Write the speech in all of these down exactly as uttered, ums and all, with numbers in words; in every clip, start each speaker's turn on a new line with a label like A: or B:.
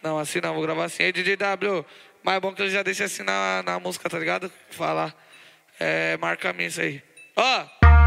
A: Não, assim não, vou gravar assim. Aí, D J W, mas é bom que eu já deixe assim na, na música, tá ligado? Falar. É, marca a mim isso aí. Ó!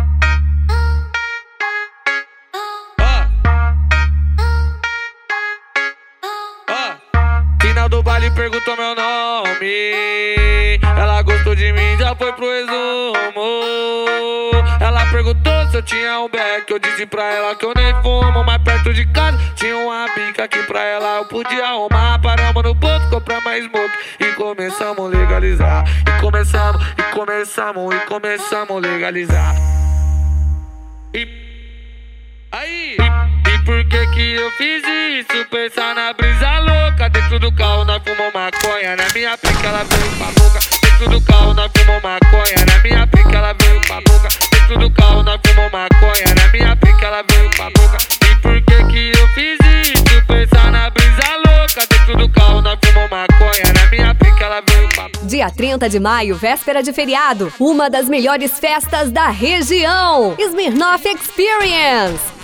A: Final do baile perguntou meu nome. Ela gostou de mim, já foi pro resumo. Ela perguntou se eu tinha um beck. Eu disse pra ela que eu nem fumo. Mas perto de casa tinha uma bica que pra ela eu podia arrumar. Paramos no ponto, compramos mais smoke e começamos a legalizar. E começamos, e começamos, e começamos a legalizar. E aí, e, e por que que eu fiz isso? Pensar na brisa louca. Dentro do carro nós fumamos maconha. Na minha pica ela veio pra boca. Dentro do carro nós fumamos maconha. Na minha pica ela veio pra boca. Dentro do carro nós fumamos maconha. Na minha pica ela veio pra boca. E por que que eu fiz isso? Pensar na brisa louca. Dentro do carro nós fumamos maconha. Na minha pica ela veio pra boca.
B: Dia trinta de maio, véspera de feriado. Uma das melhores festas da região. Smirnoff Experience.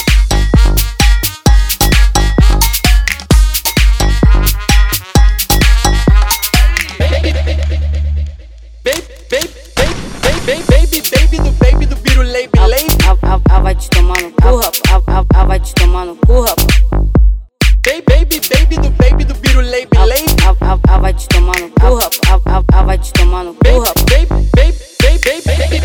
C: Baby, baby, baby do baby do birulei, bilei.
D: A vai te tomar no cu, rapaz. A vai te tomar no cu, rapaz.
C: Baby, baby, baby do baby do birulei, bilei.
D: A vai te tomar no cu, rapaz. A vai te tomar no cu, rapaz.
C: Baby, baby, baby, baby,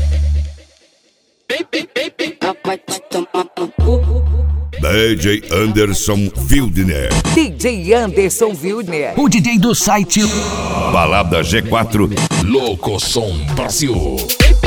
C: baby, baby.
D: A vai te tomar no cu.
E: D J Anderson Wildner.
F: D J Anderson Wildner. O D J do site
E: Balada G quatro.
G: Louco Som Brasil.
C: Baby,